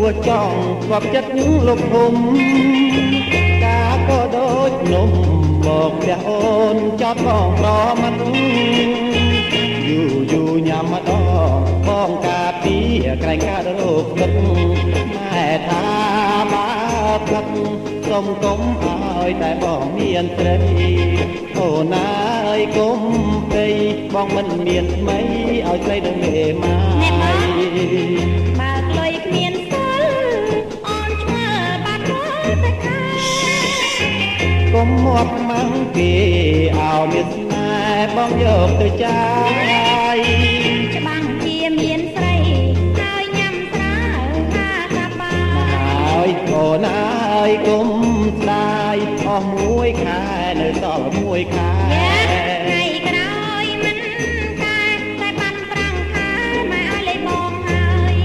วจ้องกอบចិត្តលោកភូមិកាក៏ដូចនំមកផ្ទះអូនចោតបងប្រមិនយូរញ៉ាំម្ដងបងកាពីក្រែងកើតរោគទឹកម៉ែថាបើផឹកសុំកុំឲ្យតែបងមានស្រីអូនអើយកុំពេយបងមិនមានថ្មីឲ្យស្រីនឹងមេម៉ាបើលុយគ្មានសិលអូនឆ្មើបាត់ទៅខាកុំមកម៉ាំងគេឲ្យមានស្នេហ៍បងយកទៅចាយច្បាំងជាមានស្រីហើយញ៉ាំស្រាថាថាបាយហើយអូនអើយកុំស្ដាយអស់មួយខែនៅសល់មួយខែថ្ងៃក្រោយមិនតែបាត់ប្រាំងខែម៉ែឲ្យលេបងហើយ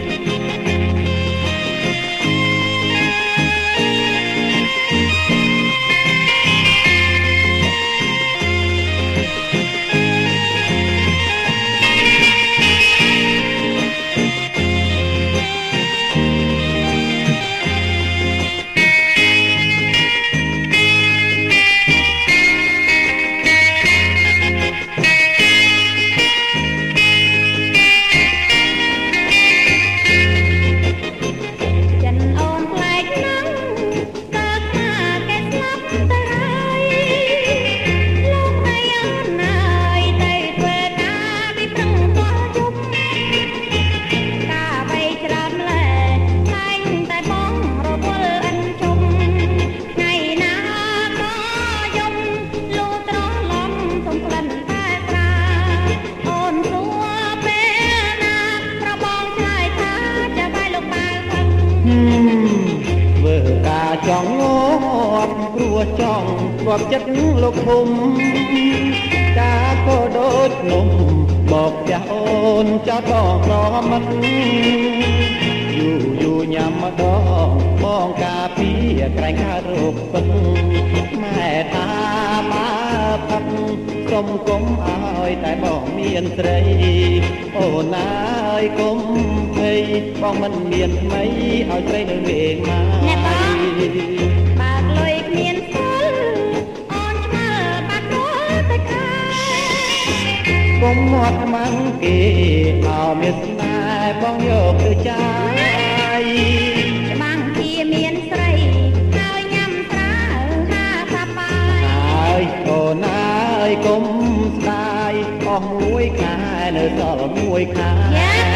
ធ្វើការចង់ងាប់ព្រោះចង់គាប់ចិត្តលោកភូមិកាក៏ដូចនំមកផ្ទះអូនចោតបងប្រមិនយូរញ៉ាំម្ដងបងកាពីក្រែងកើតរោគពឹងម៉ែថាបើផឹកសុំកុំឲ្យតែបងមានស្រីអូនអើយកុំភ័យបងមិនមានថ្មីឲ្យស្រីនៅវេងមកអ្នកបងបើលុយគ្មានសិលអូនឆ្មើបាត់ទៅខាកុំមកម៉ាំងគេឲ្យមានស្នេហ៍បងយកទៅចាយច្បាំងជាមានស្រីហើយញ៉ាំស្រាថាថាបាយហើយអូនអើយកុំស្ដាយអស់មួយខែនៅសល់មួយខែ